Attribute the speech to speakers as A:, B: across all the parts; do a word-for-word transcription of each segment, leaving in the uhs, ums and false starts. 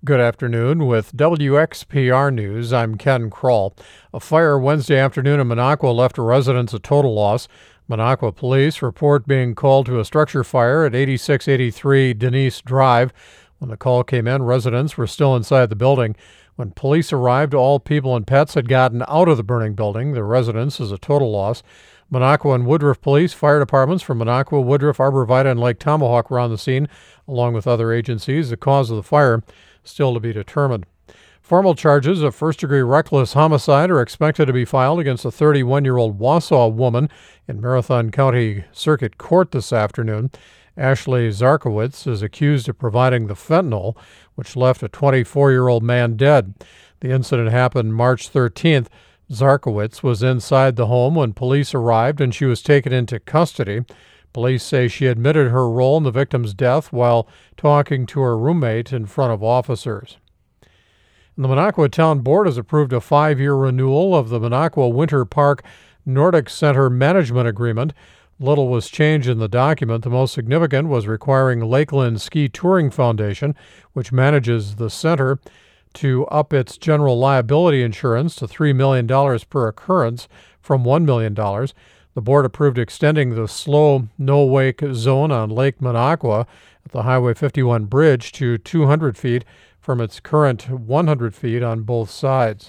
A: Good afternoon. With W X P R News, I'm Ken Kroll. A fire Wednesday afternoon in Minocqua left residents a total loss. Minocqua police report being called to a structure fire at eighty-six eighty-three Denise Drive. When the call came in, residents were still inside the building. When police arrived, all people and pets had gotten out of the burning building. The residence is a total loss. Minocqua and Woodruff Police Fire Departments from Minocqua, Woodruff, Arborvitae, and Lake Tomahawk were on the scene, along with other agencies. The cause of the fire still to be determined. Formal charges of first-degree reckless homicide are expected to be filed against a thirty-one-year-old Wausau woman in Marathon County Circuit Court this afternoon. Ashley Zarkowitz is accused of providing the fentanyl, which left a twenty-four-year-old man dead. The incident happened March thirteenth. Zarkowitz was inside the home when police arrived, and she was taken into custody. Police say she admitted her role in the victim's death while talking to her roommate in front of officers. And the Minocqua Town Board has approved a five-year renewal of the Minocqua Winter Park Nordic Center Management Agreement. Little was changed in the document. The most significant was requiring Lakeland Ski Touring Foundation, which manages the center, to up its general liability insurance to three million dollars per occurrence from one million dollars. The board approved extending the slow no-wake zone on Lake Minocqua at the Highway fifty-one bridge to two hundred feet from its current one hundred feet on both sides.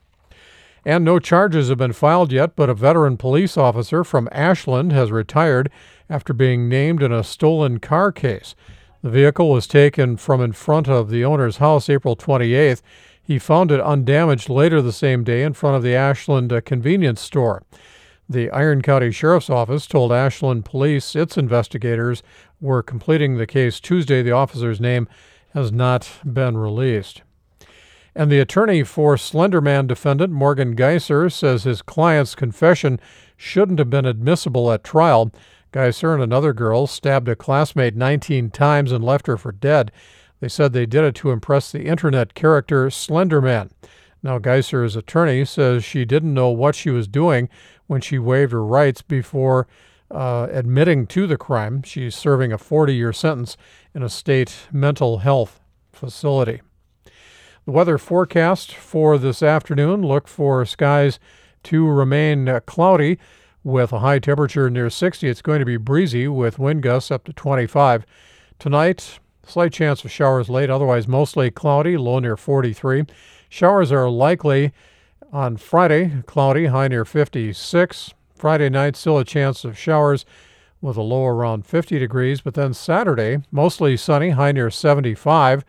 A: And no charges have been filed yet, but a veteran police officer from Ashland has retired after being named in a stolen car case. The vehicle was taken from in front of the owner's house April twenty-eighth. He found it undamaged later the same day in front of the Ashland uh, convenience store. The Iron County Sheriff's Office told Ashland Police its investigators were completing the case Tuesday. The officer's name has not been released. And the attorney for Slenderman defendant Morgan Geiser says his client's confession shouldn't have been admissible at trial. Geiser and another girl stabbed a classmate nineteen times and left her for dead. They said they did it to impress the internet character Slenderman. Now, Geiser's attorney says she didn't know what she was doing when she waived her rights before uh, admitting to the crime. She's serving a forty-year sentence in a state mental health facility. The weather forecast for this afternoon, look for skies to remain uh, cloudy with a high temperature near sixty. It's going to be breezy with wind gusts up to twenty-five. Tonight, slight chance of showers late, otherwise mostly cloudy, low near forty-three. Showers are likely on Friday, cloudy, high near fifty-six. Friday night, still a chance of showers with a low around fifty degrees. But then Saturday, mostly sunny, high near seventy-five.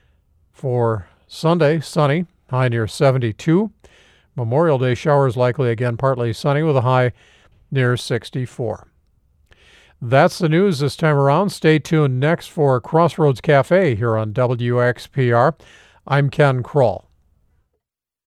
A: For Sunday, sunny, high near seventy-two. Memorial Day showers likely again, partly sunny with a high near sixty-four. That's the news this time around. Stay tuned next for Crossroads Cafe here on W X P R. I'm Ken Kroll.